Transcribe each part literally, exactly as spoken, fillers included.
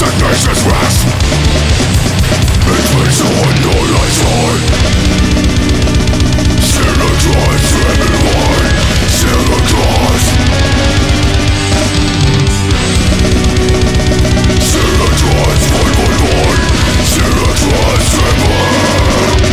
Sickness rest. It brings on your life on. Santa Claus, everyone. Santa Claus. Santa Claus, one one one. Santa Claus, everyone.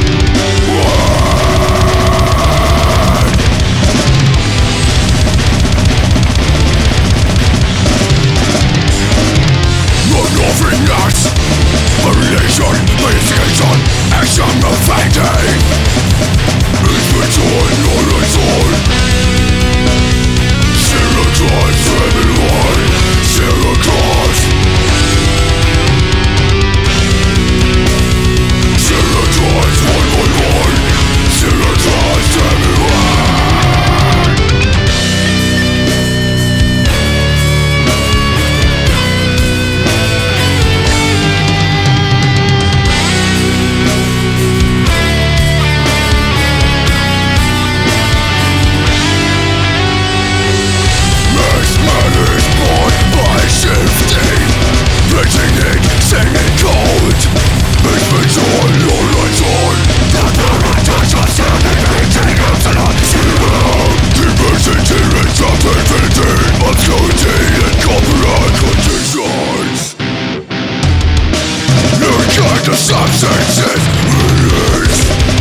Nothing else. Variation, meditation, action of fighting. It's between all its own. Santa Claus, everyone. Santa Claus. Santa Claus, one one one. Santa Claus, everyone. Substances release.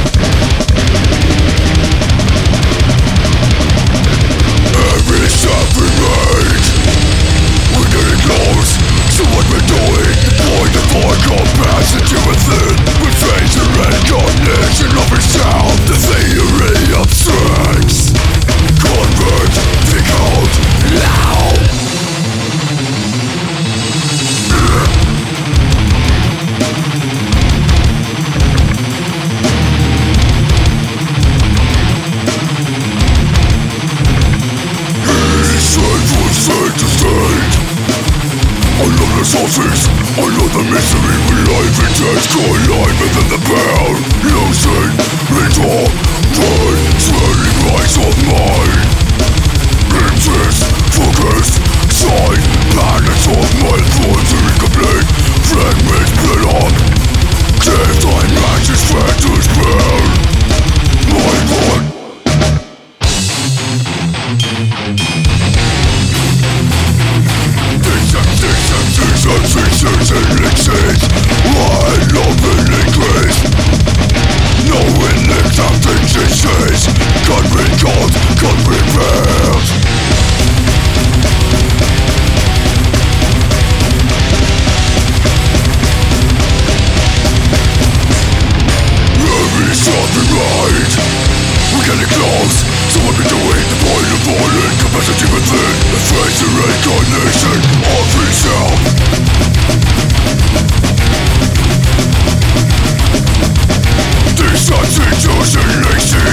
Every step we made, we're getting close to what we're doing. Point the point capacity within. We face the recognition of itself. The theory abstracts. Convert, think out loud. Sources, I know the misery when life and death collide within the bound. Losing, withdraw, burn, swelling rise of mind. Interest, focus, sight, planets of my thoughts are incomplete. Fragments split up. Death time matches factors bound. My God. Fixers and elixirs, one love and increase. No elixir of existence, God recalled, God prepared. Every something right. We're getting close, so what we doing? The point of all capacity within. The face the recognition of itself. This constitution makes it